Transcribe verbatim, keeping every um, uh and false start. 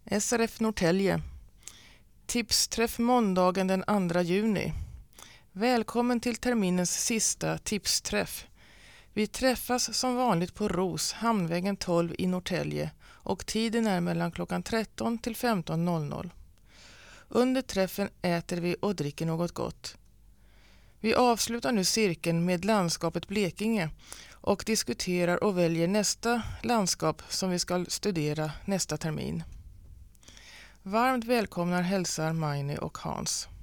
S R F Norrtälje. Tipsträff måndagen den andra juni. Välkommen till terminens sista tipsträff. Vi träffas som vanligt på Ros, Hamnvägen tolv i Norrtälje och tiden är mellan klockan tretton till femton noll noll. Under träffen äter vi och dricker något gott. Vi avslutar nu cirkeln med landskapet Blekinge och diskuterar och väljer nästa landskap som vi ska studera nästa termin. Varmt välkomnar hälsar Maini och Hans.